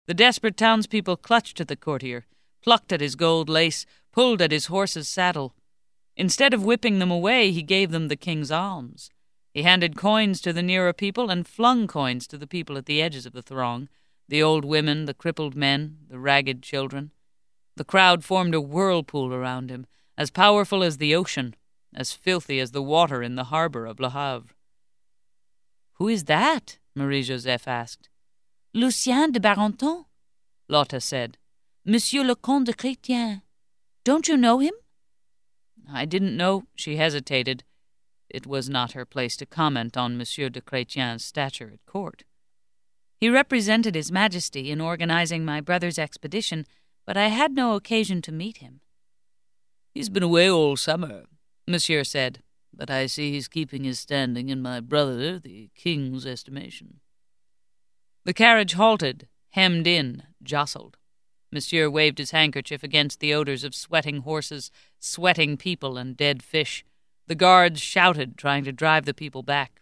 The desperate townspeople clutched at the courtier, plucked at his gold lace, pulled at his horse's saddle. Instead of whipping them away, he gave them the king's alms. He handed coins to the nearer people and flung coins to the people at the edges of the throng, the old women, the crippled men, the ragged children. The crowd formed a whirlpool around him, as powerful as the ocean, as filthy as the water in the harbor of Le Havre. "Who is that?" Marie-Joseph asked. "Lucien de Barenton," Lotta said. "Monsieur le Comte de Chrétien. Don't you know him?" I didn't know. She hesitated. It was not her place to comment on Monsieur de Chrétien's stature at court. "He represented His Majesty in organizing my brother's expedition, but I had no occasion to meet him." "He's been away all summer," Monsieur said, "but I see he's keeping his standing in my brother, the king's estimation." The carriage halted, hemmed in, jostled. Monsieur waved his handkerchief against the odors of sweating horses, sweating people, and dead fish. The guards shouted, trying to drive the people back.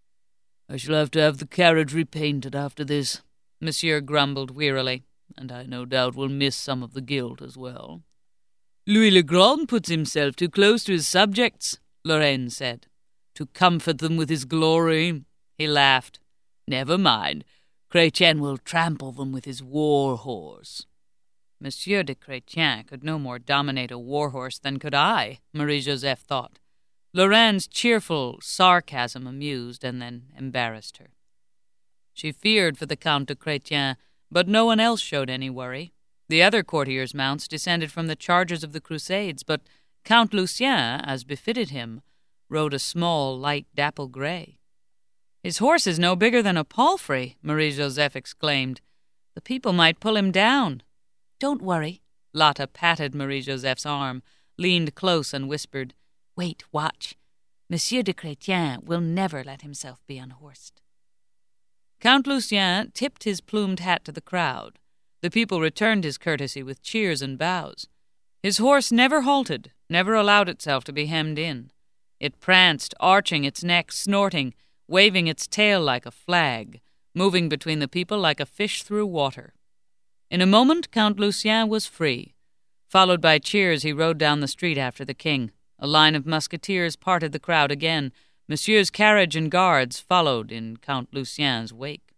"I shall have to have the carriage repainted after this," Monsieur grumbled wearily, "and I no doubt will miss some of the gilt as well." "Louis le Grand puts himself too close to his subjects," Lorraine said, "to comfort them with his glory." He laughed. "Never mind. Chrétien will trample them with his war-horse." Monsieur de Chrétien could no more dominate a war-horse than could I, Marie-Joseph thought. Lorraine's cheerful sarcasm amused and then embarrassed her. She feared for the Count de Chrétien, but no one else showed any worry. The other courtiers' mounts descended from the chargers of the Crusades, but Count Lucien, as befitted him, rode a small, light dapple gray. "His horse is no bigger than a palfrey," Marie-Joseph exclaimed. "The people might pull him down." "Don't worry." Lotta patted Marie-Joseph's arm, leaned close and whispered, "Wait, watch. Monsieur de Chrétien will never let himself be unhorsed." Count Lucien tipped his plumed hat to the crowd. The people returned his courtesy with cheers and bows. His horse never halted, never allowed itself to be hemmed in. It pranced, arching its neck, snorting, waving its tail like a flag, moving between the people like a fish through water. In a moment, Count Lucien was free. Followed by cheers, he rode down the street after the king. A line of musketeers parted the crowd again. Monsieur's carriage and guards followed in Count Lucien's wake.